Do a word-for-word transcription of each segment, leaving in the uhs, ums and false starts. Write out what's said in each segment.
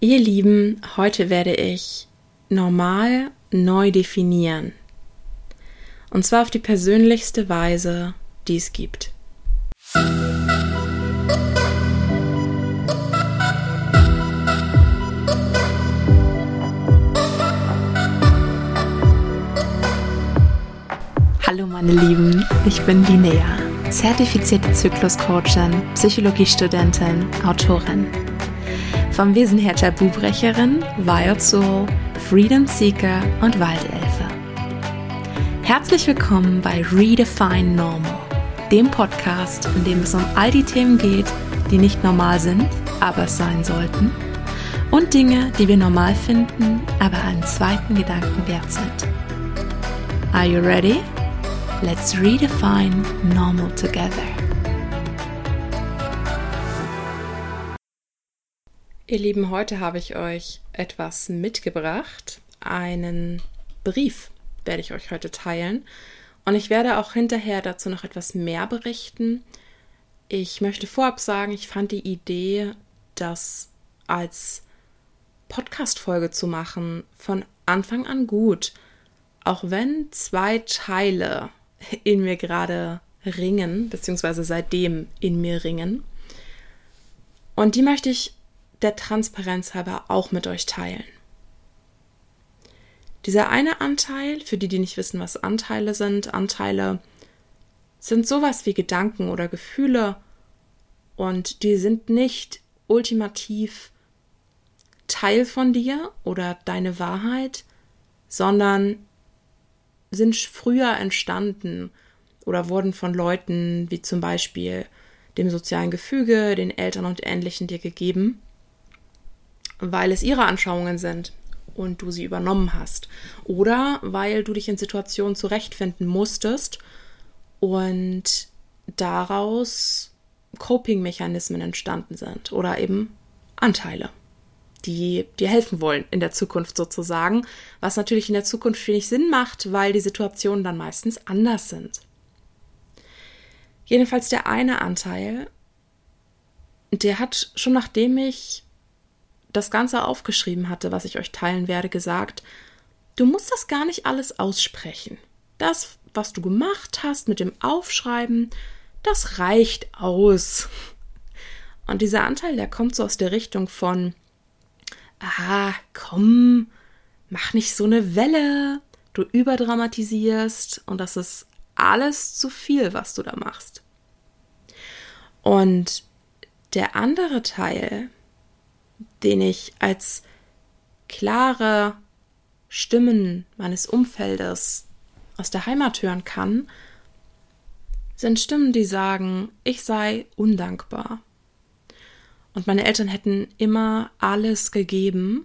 Ihr Lieben, heute werde ich normal neu definieren. Und zwar auf die persönlichste Weise, die es gibt. Hallo meine Lieben, ich bin Linnea, zertifizierte Zykluscoachin, Psychologiestudentin, Autorin. Vom Wesen her Tabubrecherin, Wild Soul, Freedom Seeker und Waldelfe. Herzlich willkommen bei Redefine Normal, dem Podcast, in dem es um all die Themen geht, die nicht normal sind, aber es sein sollten, und Dinge, die wir normal finden, aber einen zweiten Gedanken wert sind. Are you ready? Let's redefine normal together. Ihr Lieben, heute habe ich euch etwas mitgebracht. Einen Brief werde ich euch heute teilen. Und ich werde auch hinterher dazu noch etwas mehr berichten. Ich möchte vorab sagen, ich fand die Idee, das als Podcast-Folge zu machen, von Anfang an gut. Auch wenn zwei Teile in mir gerade ringen, beziehungsweise seitdem in mir ringen. Und die möchte ich der Transparenz halber auch mit euch teilen. Dieser eine Anteil, für die, die nicht wissen, was Anteile sind, Anteile sind sowas wie Gedanken oder Gefühle und die sind nicht ultimativ Teil von dir oder deine Wahrheit, sondern sind früher entstanden oder wurden von Leuten wie zum Beispiel dem sozialen Gefüge, den Eltern und Ähnlichen dir gegeben, weil es ihre Anschauungen sind und du sie übernommen hast. Oder weil du dich in Situationen zurechtfinden musstest und daraus Coping-Mechanismen entstanden sind oder eben Anteile, die dir helfen wollen in der Zukunft sozusagen, was natürlich in der Zukunft wenig Sinn macht, weil die Situationen dann meistens anders sind. Jedenfalls der eine Anteil, der hat schon nachdem ich das Ganze aufgeschrieben hatte, was ich euch teilen werde, gesagt, du musst das gar nicht alles aussprechen. Das, was du gemacht hast mit dem Aufschreiben, das reicht aus. Und dieser Anteil, der kommt so aus der Richtung von, ah, komm, mach nicht so eine Welle, du überdramatisierst und das ist alles zu viel, was du da machst. Und der andere Teil, den ich als klare Stimmen meines Umfeldes aus der Heimat hören kann, sind Stimmen, die sagen, ich sei undankbar. Und meine Eltern hätten immer alles gegeben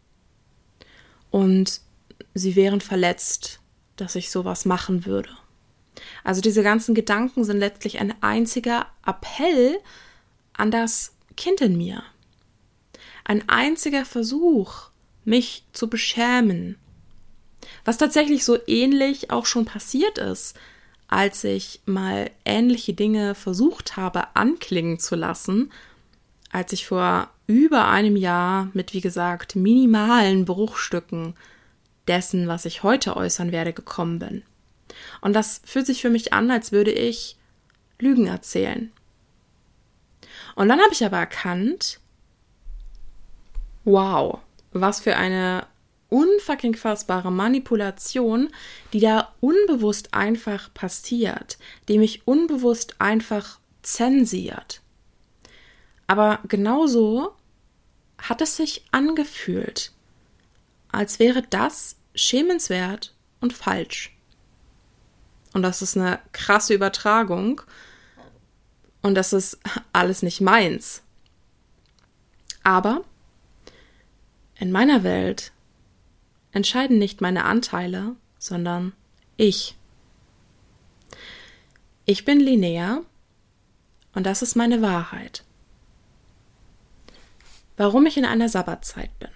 und sie wären verletzt, dass ich sowas machen würde. Also diese ganzen Gedanken sind letztlich ein einziger Appell an das Kind in mir. Ein einziger Versuch, mich zu beschämen. Was tatsächlich so ähnlich auch schon passiert ist, als ich mal ähnliche Dinge versucht habe anklingen zu lassen, als ich vor über einem Jahr mit, wie gesagt, minimalen Bruchstücken dessen, was ich heute äußern werde, gekommen bin. Und das fühlt sich für mich an, als würde ich Lügen erzählen. Und dann habe ich aber erkannt, wow, was für eine unfucking fassbare Manipulation, die da unbewusst einfach passiert, die mich unbewusst einfach zensiert. Aber genauso hat es sich angefühlt, als wäre das schämenswert und falsch. Und das ist eine krasse Übertragung und das ist alles nicht meins. Aber in meiner Welt entscheiden nicht meine Anteile, sondern ich. Ich bin Linnea und das ist meine Wahrheit. Warum ich in einer Sabbatzeit bin.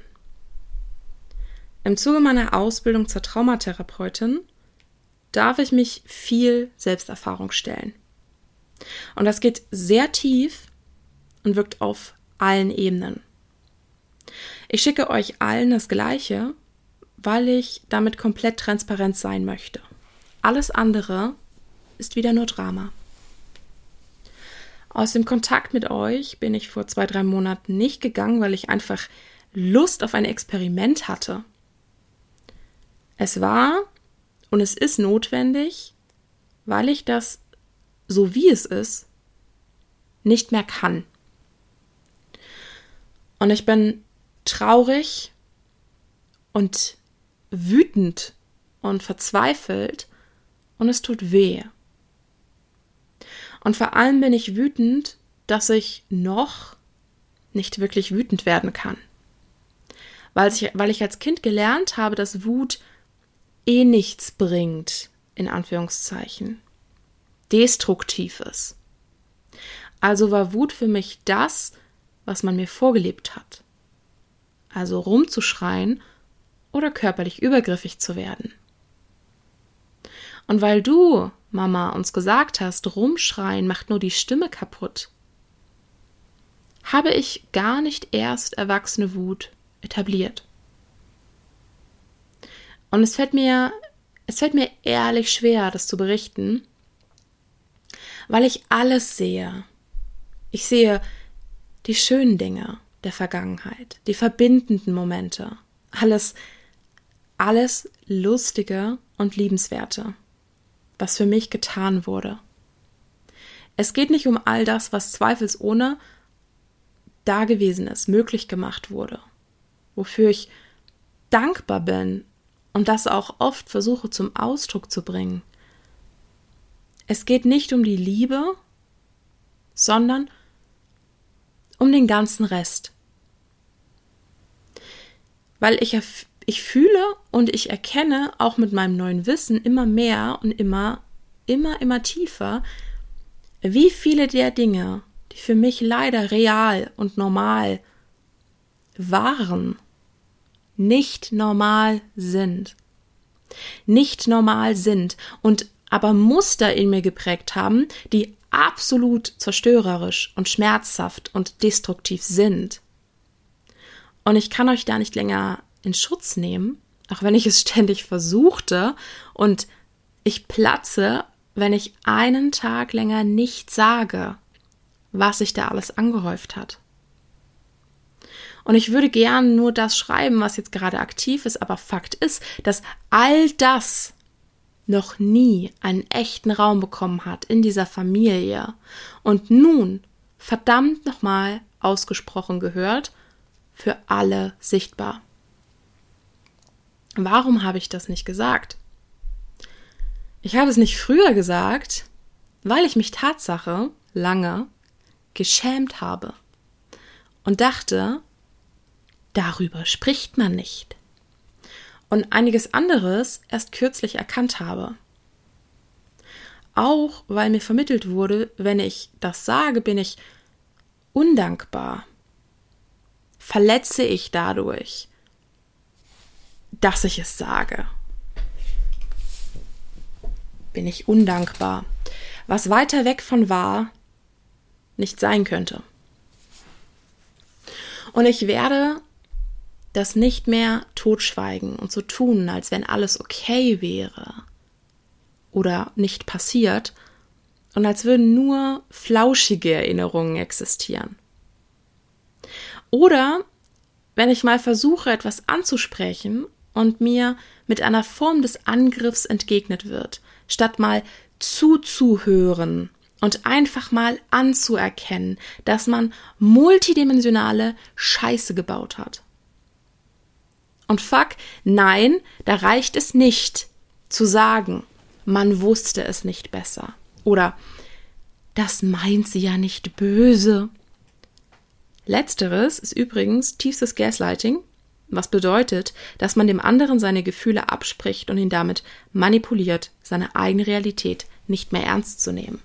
Im Zuge meiner Ausbildung zur Traumatherapeutin darf ich mich viel Selbsterfahrung stellen. Und das geht sehr tief und wirkt auf allen Ebenen. Ich schicke euch allen das Gleiche, weil ich damit komplett transparent sein möchte. Alles andere ist wieder nur Drama. Aus dem Kontakt mit euch bin ich vor zwei, drei Monaten nicht gegangen, weil ich einfach Lust auf ein Experiment hatte. Es war und es ist notwendig, weil ich das, so wie es ist, nicht mehr kann. Und ich bin traurig und wütend und verzweifelt und es tut weh. Und vor allem bin ich wütend, dass ich noch nicht wirklich wütend werden kann. Weil ich, weil ich als Kind gelernt habe, dass Wut eh nichts bringt, in Anführungszeichen, destruktiv ist. Also war Wut für mich das, was man mir vorgelebt hat. Also rumzuschreien oder körperlich übergriffig zu werden. Und weil du, Mama, uns gesagt hast, rumschreien macht nur die Stimme kaputt, habe ich gar nicht erst erwachsene Wut etabliert. Und es fällt mir, es fällt mir ehrlich schwer, das zu berichten, weil ich alles sehe. Ich sehe die schönen Dinge der Vergangenheit, die verbindenden Momente, alles, alles Lustige und Liebenswerte, was für mich getan wurde. Es geht nicht um all das, was zweifelsohne da gewesen ist, möglich gemacht wurde, wofür ich dankbar bin und das auch oft versuche zum Ausdruck zu bringen. Es geht nicht um die Liebe, sondern um den ganzen Rest. Weil ich, ich fühle und ich erkenne auch mit meinem neuen Wissen immer mehr und immer, immer, immer tiefer, wie viele der Dinge, die für mich leider real und normal waren, nicht normal sind. Nicht normal sind und aber Muster in mir geprägt haben, die absolut zerstörerisch und schmerzhaft und destruktiv sind. Und ich kann euch da nicht länger in Schutz nehmen, auch wenn ich es ständig versuchte, und ich platze, wenn ich einen Tag länger nicht sage, was sich da alles angehäuft hat. Und ich würde gern nur das schreiben, was jetzt gerade aktiv ist, aber Fakt ist, dass all das noch nie einen echten Raum bekommen hat in dieser Familie und nun verdammt nochmal ausgesprochen gehört, für alle sichtbar. Warum habe ich das nicht gesagt? Ich habe es nicht früher gesagt, weil ich mich Tatsache lange geschämt habe und dachte, darüber spricht man nicht. Und einiges anderes erst kürzlich erkannt habe. Auch weil mir vermittelt wurde, wenn ich das sage, bin ich undankbar. Verletze ich dadurch, dass ich es sage. Bin ich undankbar. Was weiter weg von wahr nicht sein könnte. Und ich werde das nicht mehr totschweigen und so tun, als wenn alles okay wäre oder nicht passiert und als würden nur flauschige Erinnerungen existieren. Oder wenn ich mal versuche, etwas anzusprechen und mir mit einer Form des Angriffs entgegnet wird, statt mal zuzuhören und einfach mal anzuerkennen, dass man multidimensionale Scheiße gebaut hat. Und fuck, nein, da reicht es nicht zu sagen, man wusste es nicht besser. Oder, das meint sie ja nicht böse. Letzteres ist übrigens tiefstes Gaslighting, was bedeutet, dass man dem anderen seine Gefühle abspricht und ihn damit manipuliert, seine eigene Realität nicht mehr ernst zu nehmen.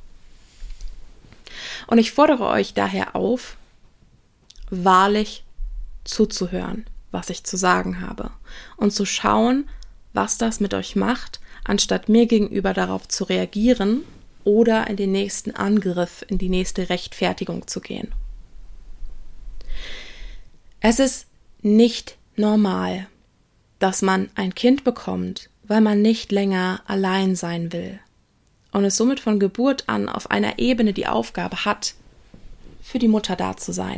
Und ich fordere euch daher auf, wahrlich zuzuhören, was ich zu sagen habe, und zu schauen, was das mit euch macht, anstatt mir gegenüber darauf zu reagieren oder in den nächsten Angriff, in die nächste Rechtfertigung zu gehen. Es ist nicht normal, dass man ein Kind bekommt, weil man nicht länger allein sein will und es somit von Geburt an auf einer Ebene die Aufgabe hat, für die Mutter da zu sein.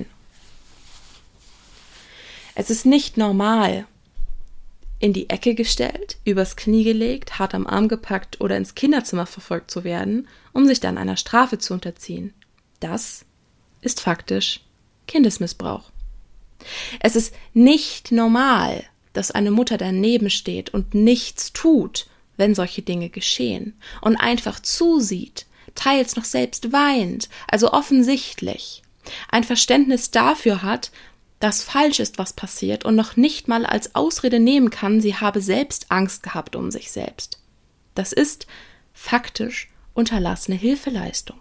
Es ist nicht normal, in die Ecke gestellt, übers Knie gelegt, hart am Arm gepackt oder ins Kinderzimmer verfolgt zu werden, um sich dann einer Strafe zu unterziehen. Das ist faktisch Kindesmissbrauch. Es ist nicht normal, dass eine Mutter daneben steht und nichts tut, wenn solche Dinge geschehen und einfach zusieht, teils noch selbst weint, also offensichtlich ein Verständnis dafür hat, dass falsch ist, was passiert und noch nicht mal als Ausrede nehmen kann, sie habe selbst Angst gehabt um sich selbst. Das ist faktisch unterlassene Hilfeleistung.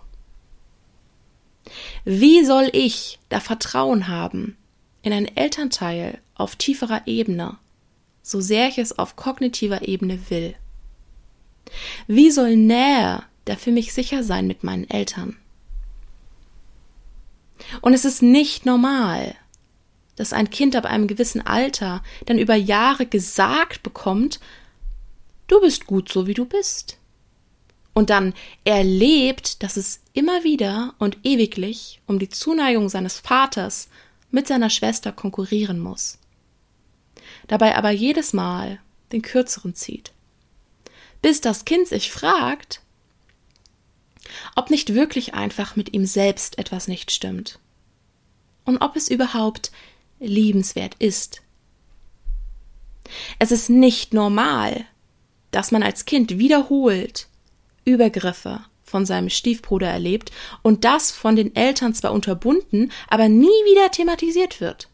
Wie soll ich da Vertrauen haben in einen Elternteil auf tieferer Ebene, so sehr ich es auf kognitiver Ebene will? Wie soll Nähe da für mich sicher sein mit meinen Eltern? Und es ist nicht normal, dass ein Kind ab einem gewissen Alter dann über Jahre gesagt bekommt, du bist gut so, wie du bist. Und dann erlebt, dass es immer wieder und ewiglich um die Zuneigung seines Vaters mit seiner Schwester konkurrieren muss. Dabei aber jedes Mal den Kürzeren zieht. Bis das Kind sich fragt, ob nicht wirklich einfach mit ihm selbst etwas nicht stimmt. Und ob es überhaupt liebenswert ist. Es ist nicht normal, dass man als Kind wiederholt Übergriffe von seinem Stiefbruder erlebt und das von den Eltern zwar unterbunden, aber nie wieder thematisiert wird.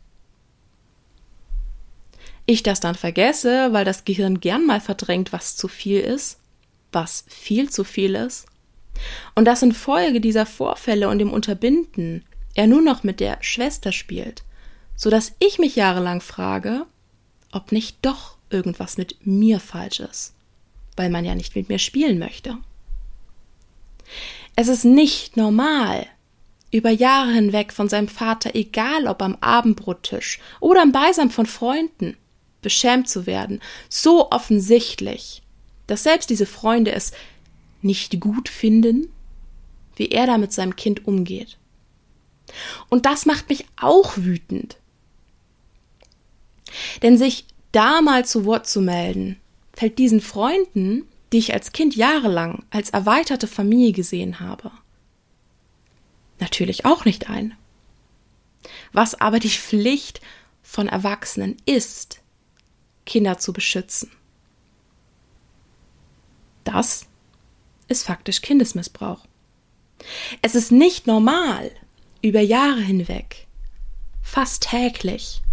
Ich das dann vergesse, weil das Gehirn gern mal verdrängt, was zu viel ist, was viel zu viel ist, und dass infolge dieser Vorfälle und dem Unterbinden er nur noch mit der Schwester spielt, so dass ich mich jahrelang frage, ob nicht doch irgendwas mit mir falsch ist, weil man ja nicht mit mir spielen möchte. Es ist nicht normal, über Jahre hinweg von seinem Vater, egal ob am Abendbrottisch oder im Beisammen von Freunden, beschämt zu werden, so offensichtlich, dass selbst diese Freunde es nicht gut finden, wie er da mit seinem Kind umgeht. Und das macht mich auch wütend. Denn sich da mal zu Wort zu melden, fällt diesen Freunden, die ich als Kind jahrelang als erweiterte Familie gesehen habe, natürlich auch nicht ein. Was aber die Pflicht von Erwachsenen ist, Kinder zu beschützen. Das ist faktisch Kindesmissbrauch. Es ist nicht normal, über Jahre hinweg, fast täglich,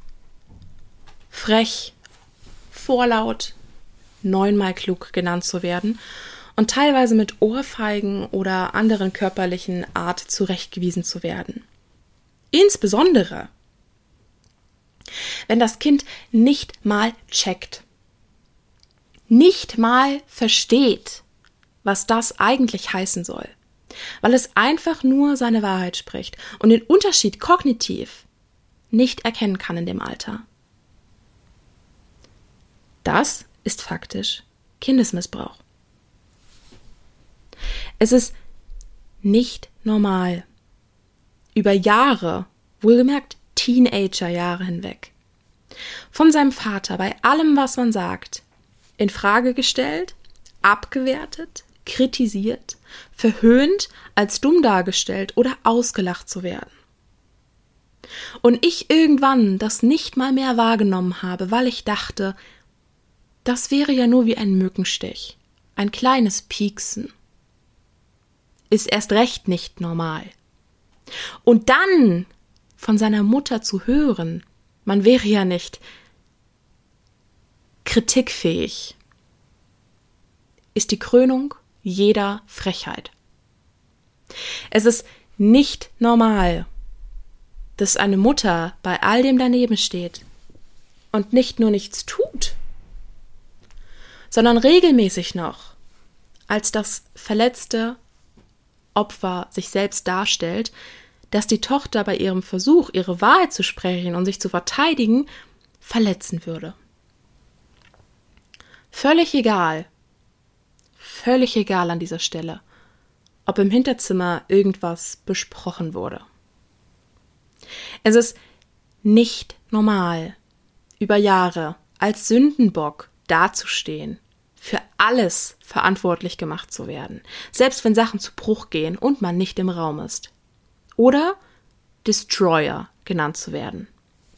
frech, vorlaut, neunmal klug genannt zu werden und teilweise mit Ohrfeigen oder anderen körperlichen Art zurechtgewiesen zu werden. Insbesondere, wenn das Kind nicht mal checkt, nicht mal versteht, was das eigentlich heißen soll, weil es einfach nur seine Wahrheit spricht und den Unterschied kognitiv nicht erkennen kann in dem Alter. Das ist faktisch Kindesmissbrauch. Es ist nicht normal, über Jahre, wohlgemerkt Teenagerjahre hinweg, von seinem Vater bei allem, was man sagt, in Frage gestellt, abgewertet, kritisiert, verhöhnt, als dumm dargestellt oder ausgelacht zu werden. Und ich irgendwann das nicht mal mehr wahrgenommen habe, weil ich dachte, das wäre ja nur wie ein Mückenstich, ein kleines Pieksen. Ist erst recht nicht normal. Und dann von seiner Mutter zu hören, man wäre ja nicht kritikfähig, ist die Krönung jeder Frechheit. Es ist nicht normal, dass eine Mutter bei all dem daneben steht und nicht nur nichts tut, sondern regelmäßig noch als das verletzte Opfer sich selbst darstellt, das die Tochter bei ihrem Versuch, ihre Wahrheit zu sprechen und sich zu verteidigen, verletzen würde. Völlig egal, völlig egal an dieser Stelle, ob im Hinterzimmer irgendwas besprochen wurde. Es ist nicht normal, über Jahre als Sündenbock dazustehen, für alles verantwortlich gemacht zu werden, selbst wenn Sachen zu Bruch gehen und man nicht im Raum ist. Oder Destroyer genannt zu werden.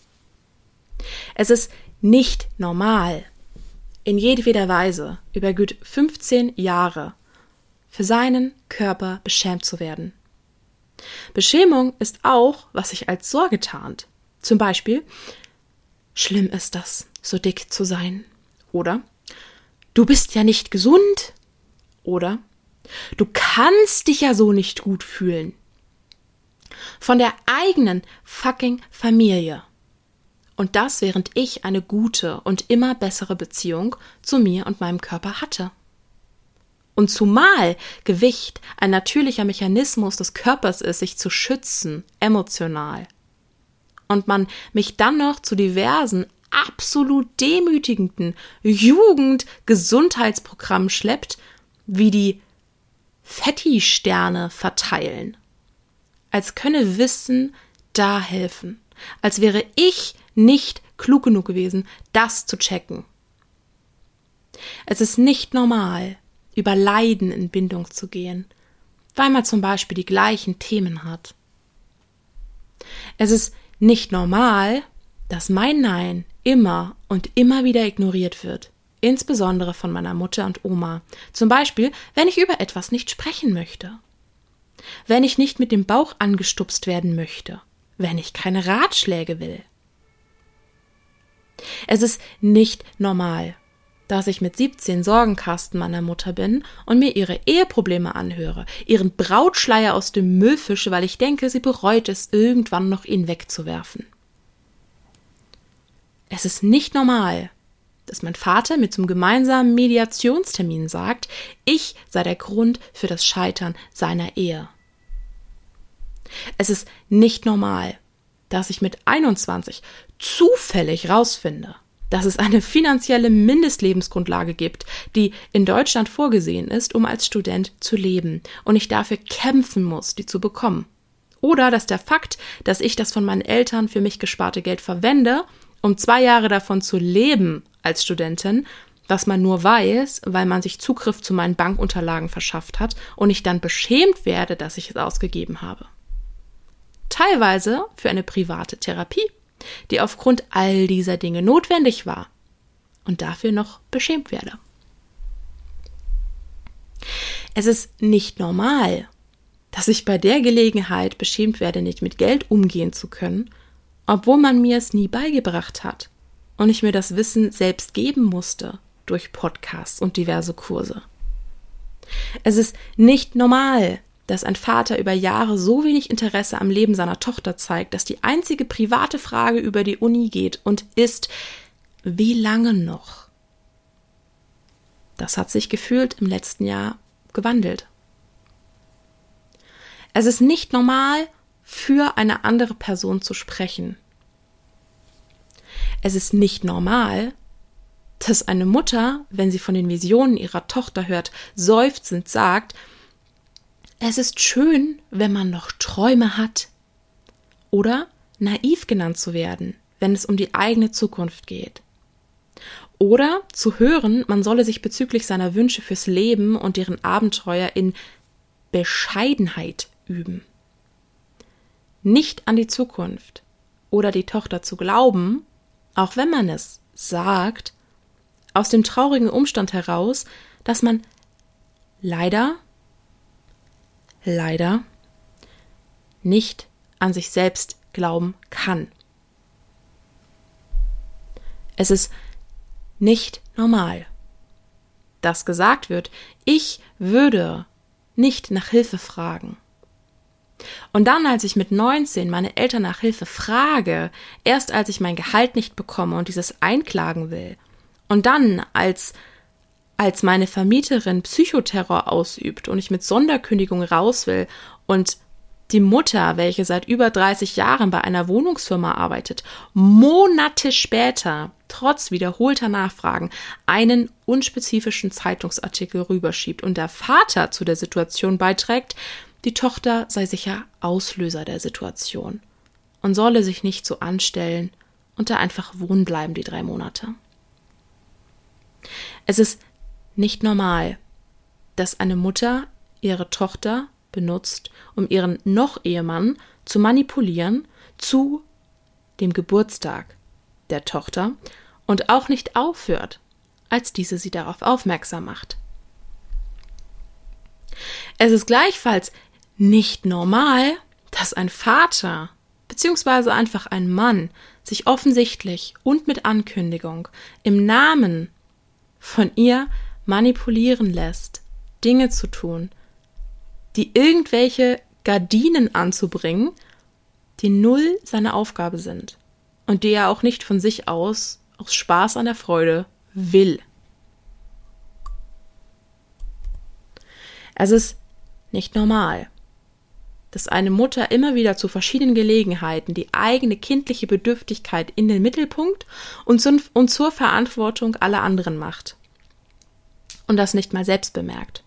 Es ist nicht normal, in jedweder Weise über gut fünfzehn Jahre für seinen Körper beschämt zu werden. Beschämung ist auch, was sich als Sorge tarnt. Zum Beispiel, schlimm ist das, so dick zu sein. Oder, du bist ja nicht gesund. Oder, du kannst dich ja so nicht gut fühlen. Von der eigenen fucking Familie. Und das, während ich eine gute und immer bessere Beziehung zu mir und meinem Körper hatte. Und zumal Gewicht ein natürlicher Mechanismus des Körpers ist, sich zu schützen, emotional. Und man mich dann noch zu diversen, absolut demütigenden Jugend-Gesundheitsprogrammen schleppt, wie die Fetti-Sterne verteilen. Als könne Wissen da helfen. Als wäre ich nicht klug genug gewesen, das zu checken. Es ist nicht normal, über Leiden in Bindung zu gehen, weil man zum Beispiel die gleichen Themen hat. Es ist nicht normal, dass mein Nein immer und immer wieder ignoriert wird, insbesondere von meiner Mutter und Oma. Zum Beispiel, wenn ich über etwas nicht sprechen möchte, wenn ich nicht mit dem Bauch angestupst werden möchte, wenn ich keine Ratschläge will. Es ist nicht normal, dass ich mit siebzehn Sorgenkasten meiner Mutter bin und mir ihre Eheprobleme anhöre, ihren Brautschleier aus dem Müll fische, weil ich denke, sie bereut es, irgendwann noch ihn wegzuwerfen. Es ist nicht normal, dass mein Vater mir zum gemeinsamen Mediationstermin sagt, ich sei der Grund für das Scheitern seiner Ehe. Es ist nicht normal, dass ich mit einundzwanzig zufällig rausfinde, dass es eine finanzielle Mindestlebensgrundlage gibt, die in Deutschland vorgesehen ist, um als Student zu leben und ich dafür kämpfen muss, die zu bekommen. Oder dass der Fakt, dass ich das von meinen Eltern für mich gesparte Geld verwende, um zwei Jahre davon zu leben als Studentin, was man nur weiß, weil man sich Zugriff zu meinen Bankunterlagen verschafft hat und ich dann beschämt werde, dass ich es ausgegeben habe. Teilweise für eine private Therapie, die aufgrund all dieser Dinge notwendig war und dafür noch beschämt werde. Es ist nicht normal, dass ich bei der Gelegenheit beschämt werde, nicht mit Geld umgehen zu können, obwohl man mir es nie beigebracht hat und ich mir das Wissen selbst geben musste durch Podcasts und diverse Kurse. Es ist nicht normal, dass ein Vater über Jahre so wenig Interesse am Leben seiner Tochter zeigt, dass die einzige private Frage über die Uni geht und ist, wie lange noch? Das hat sich gefühlt im letzten Jahr gewandelt. Es ist nicht normal, für eine andere Person zu sprechen. Es ist nicht normal, dass eine Mutter, wenn sie von den Visionen ihrer Tochter hört, seufzend sagt, es ist schön, wenn man noch Träume hat. Oder naiv genannt zu werden, wenn es um die eigene Zukunft geht. Oder zu hören, man solle sich bezüglich seiner Wünsche fürs Leben und deren Abenteuer in Bescheidenheit üben. Nicht an die Zukunft oder die Tochter zu glauben, auch wenn man es sagt, aus dem traurigen Umstand heraus, dass man leider leider nicht an sich selbst glauben kann. Es ist nicht normal, dass gesagt wird, ich würde nicht nach Hilfe fragen. Und dann, als ich mit neunzehn meine Eltern nach Hilfe frage, erst als ich mein Gehalt nicht bekomme und dieses einklagen will, und dann, als als meine Vermieterin Psychoterror ausübt und ich mit Sonderkündigung raus will und Die Mutter, welche seit über dreißig Jahren bei einer Wohnungsfirma arbeitet, Monate später, trotz wiederholter Nachfragen, einen unspezifischen Zeitungsartikel rüberschiebt und der Vater zu der Situation beiträgt, die Tochter sei sicher Auslöser der Situation und solle sich nicht so anstellen und da einfach wohnen bleiben die drei Monate. Es ist nicht normal, dass eine Mutter ihre Tochter benutzt, um ihren Noch-Ehemann zu manipulieren zu dem Geburtstag der Tochter und auch nicht aufhört, als diese sie darauf aufmerksam macht. Es ist gleichfalls nicht normal, dass ein Vater bzw. einfach ein Mann sich offensichtlich und mit Ankündigung im Namen von ihr manipulieren lässt, Dinge zu tun, die irgendwelche Gardinen anzubringen, die null seine Aufgabe sind und die er auch nicht von sich aus, aus Spaß an der Freude, will. Es ist nicht normal, dass eine Mutter immer wieder zu verschiedenen Gelegenheiten die eigene kindliche Bedürftigkeit in den Mittelpunkt und, zum, und zur Verantwortung aller anderen macht und das nicht mal selbst bemerkt.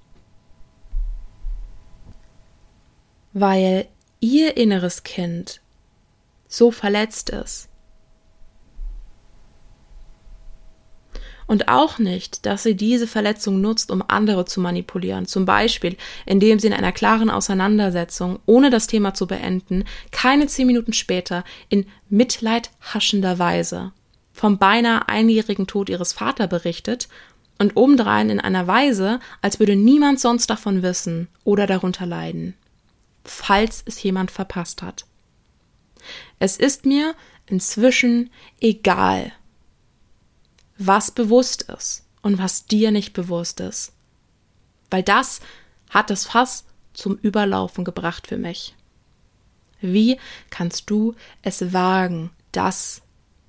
Weil ihr inneres Kind so verletzt ist. Und auch nicht, dass sie diese Verletzung nutzt, um andere zu manipulieren. Zum Beispiel, indem sie in einer klaren Auseinandersetzung, ohne das Thema zu beenden, keine zehn Minuten später in mitleidhaschender Weise vom beinahe einjährigen Tod ihres Vaters berichtet und obendrein in einer Weise, als würde niemand sonst davon wissen oder darunter leiden, falls es jemand verpasst hat. Es ist mir inzwischen egal, was bewusst ist und was dir nicht bewusst ist. Weil das hat das Fass zum Überlaufen gebracht für mich. Wie kannst du es wagen, das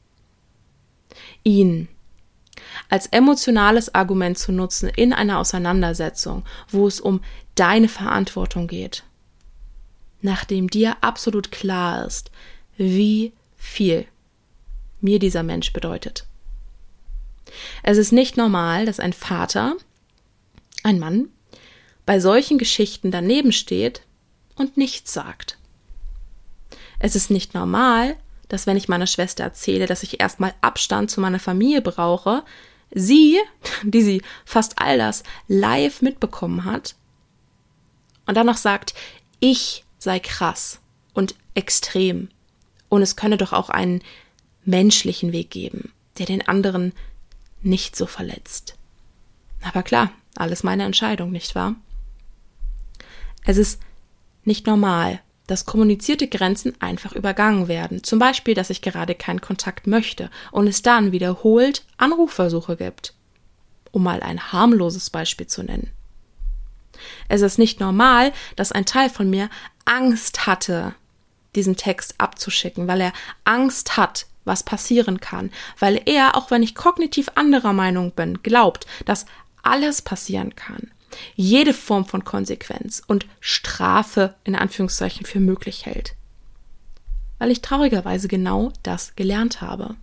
ihn als emotionales Argument zu nutzen in einer Auseinandersetzung, wo es um deine Verantwortung geht, nachdem dir absolut klar ist, wie viel mir dieser Mensch bedeutet. Es ist nicht normal, dass ein Vater, ein Mann, bei solchen Geschichten daneben steht und nichts sagt. Es ist nicht normal, dass wenn ich meiner Schwester erzähle, dass ich erstmal Abstand zu meiner Familie brauche, sie, die sie fast all das live mitbekommen hat, und dann noch sagt, ich sei krass und extrem und es könne doch auch einen menschlichen Weg geben, der den anderen nicht so verletzt. Aber klar, alles meine Entscheidung, nicht wahr? Es ist nicht normal, dass kommunizierte Grenzen einfach übergangen werden. Zum Beispiel, dass ich gerade keinen Kontakt möchte und es dann wiederholt Anrufversuche gibt. Um mal ein harmloses Beispiel zu nennen. Es ist nicht normal, dass ein Teil von mir Angst hatte, diesen Text abzuschicken, weil er Angst hat, was passieren kann, weil er, auch wenn ich kognitiv anderer Meinung bin, glaubt, dass alles passieren kann, jede Form von Konsequenz und Strafe in Anführungszeichen für möglich hält, weil ich traurigerweise genau das gelernt habe.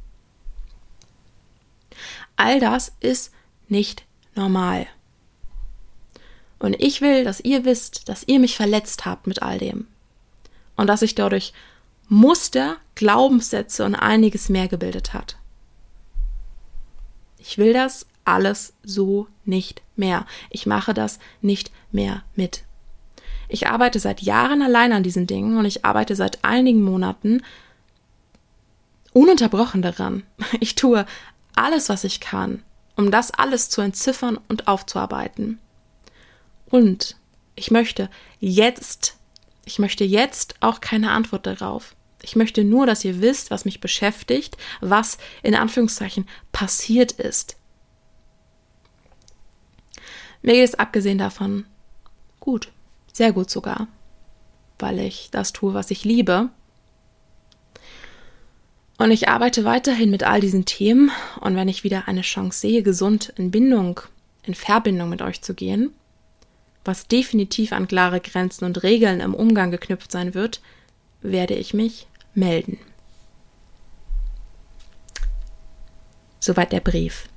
All das ist nicht normal. Und ich will, dass ihr wisst, dass ihr mich verletzt habt mit all dem und dass ich dadurch Muster, Glaubenssätze und einiges mehr gebildet hat. Ich will das alles so nicht mehr. Ich mache das nicht mehr mit. Ich arbeite seit Jahren allein an diesen Dingen und ich arbeite seit einigen Monaten ununterbrochen daran. Ich tue alles, was ich kann, um das alles zu entziffern und aufzuarbeiten. Und ich möchte jetzt, ich möchte jetzt auch keine Antwort darauf. Ich möchte nur, dass ihr wisst, was mich beschäftigt, was in Anführungszeichen passiert ist. Mir geht es abgesehen davon gut, sehr gut sogar, weil ich das tue, was ich liebe. Und ich arbeite weiterhin mit all diesen Themen und wenn ich wieder eine Chance sehe, gesund in Bindung, in Verbindung mit euch zu gehen, was definitiv an klare Grenzen und Regeln im Umgang geknüpft sein wird, werde ich mich melden. Soweit der Brief.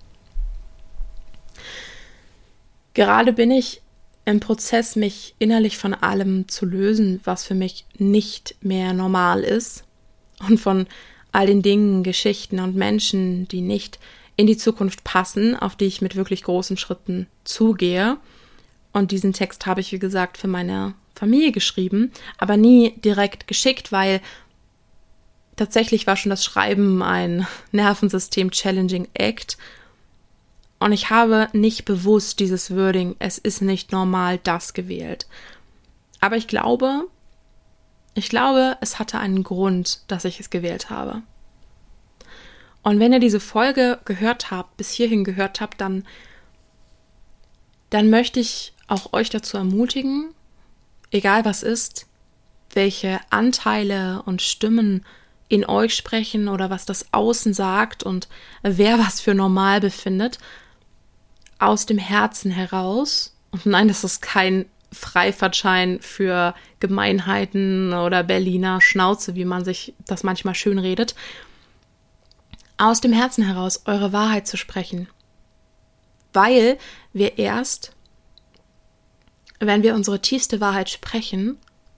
Gerade bin ich im Prozess, mich innerlich von allem zu lösen, was für mich nicht mehr normal ist, und von all den Dingen, Geschichten und Menschen, die nicht in die Zukunft passen, auf die ich mit wirklich großen Schritten zugehe. Und diesen Text habe ich, wie gesagt, für meine Familie geschrieben, aber nie direkt geschickt, weil tatsächlich war schon das Schreiben ein Nervensystem-Challenging Act. Und ich habe nicht bewusst dieses Wording, es ist nicht normal, das gewählt. Aber ich glaube, ich glaube, es hatte einen Grund, dass ich es gewählt habe. Und wenn ihr diese Folge gehört habt, bis hierhin gehört habt, dann, dann möchte ich auch euch dazu ermutigen, egal was ist, welche Anteile und Stimmen in euch sprechen oder was das Außen sagt und wer was für normal befindet, aus dem Herzen heraus, und nein, das ist kein Freifahrtschein für Gemeinheiten oder Berliner Schnauze, wie man sich das manchmal schön redet, aus dem Herzen heraus eure Wahrheit zu sprechen. Weil wir erst, wenn wir unsere tiefste Wahrheit sprechen,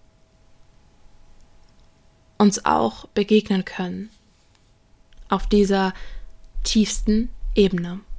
uns auch begegnen können. Auf dieser tiefsten Ebene.